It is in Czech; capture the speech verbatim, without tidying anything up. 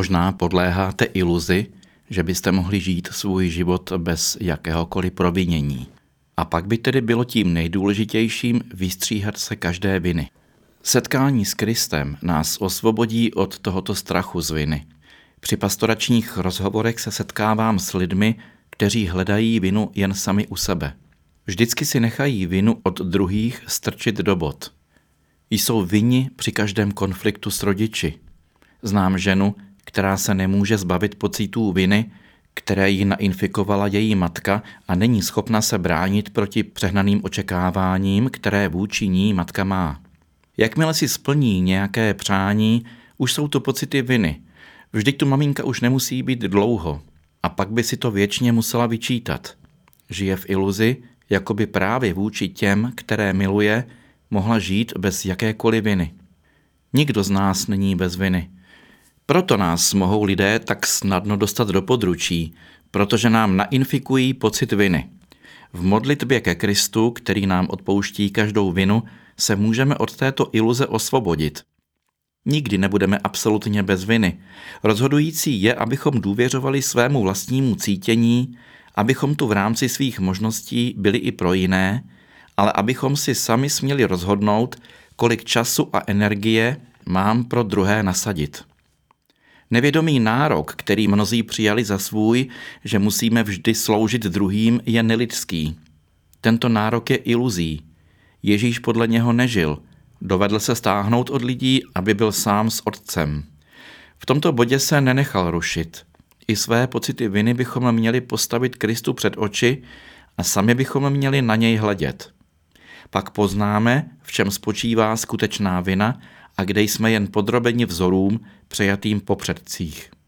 Možná podléháte iluzi, že byste mohli žít svůj život bez jakéhokoliv provinění. A pak by tedy bylo tím nejdůležitějším vystříhat se každé viny. Setkání s Kristem nás osvobodí od tohoto strachu z viny. Při pastoračních rozhovorech se setkávám s lidmi, kteří hledají vinu jen sami u sebe. Vždycky si nechají vinu od druhých strčit do bod. Jsou vinni při každém konfliktu s rodiči. Znám ženu, která se nemůže zbavit pocitů viny, které jí nainfikovala její matka a není schopna se bránit proti přehnaným očekáváním, které vůči ní matka má. Jakmile si splní nějaké přání, už jsou to pocity viny. Vždyť tu maminka už nemusí být dlouho a pak by si to věčně musela vyčítat. Žije v iluzi, jako by právě vůči těm, které miluje, mohla žít bez jakékoliv viny. Nikdo z nás není bez viny. Proto nás mohou lidé tak snadno dostat do područí, protože nám nainfikují pocit viny. V modlitbě ke Kristu, který nám odpouští každou vinu, se můžeme od této iluze osvobodit. Nikdy nebudeme absolutně bez viny. Rozhodující je, abychom důvěřovali svému vlastnímu cítění, abychom tu v rámci svých možností byli i pro jiné, ale abychom si sami směli rozhodnout, kolik času a energie mám pro druhé nasadit. Nevědomý nárok, který mnozí přijali za svůj, že musíme vždy sloužit druhým, je nelidský. Tento nárok je iluzí. Ježíš podle něho nežil. Dovedl se stáhnout od lidí, aby byl sám s Otcem. V tomto bodě se nenechal rušit. I své pocity viny bychom měli postavit Kristu před oči a sami bychom měli na něj hledět. Pak poznáme, v čem spočívá skutečná vina a kde jsme jen podrobeni vzorům přejatým po předcích.